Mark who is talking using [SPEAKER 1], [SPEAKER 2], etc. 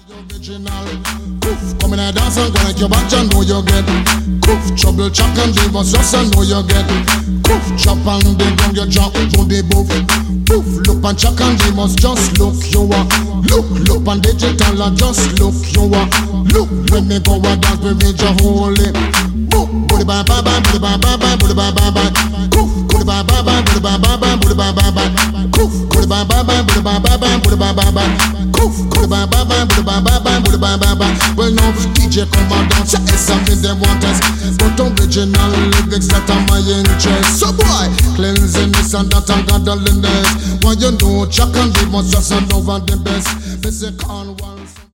[SPEAKER 1] Original, Koof, come in a dance and go like your batch and know you get Koof, trouble chuck and they must just and know you get Koof, chop and they gon' get drop, don't they boof Poof, look and chuck and they must just look you are Look and digital and just look you are Look, when me go a dance we reach a holy Boop, booty bye bye bye, booty bye bye bye, booty bye bye bye Koof, booty bye bye bye, booty bye bye bye, booty bye bye bye Koof, booty bye bye bye, booty bye bye bye, booty bye bye bye Koof, booty bye bye bye, booty bye bye bye, booty bye bye bye Well now DJ come and dance, it's something they want us But original lyrics that are my interest So boy, cleansing this and that and godliness Why you know Chuck and Lee must just know over the best They say can't once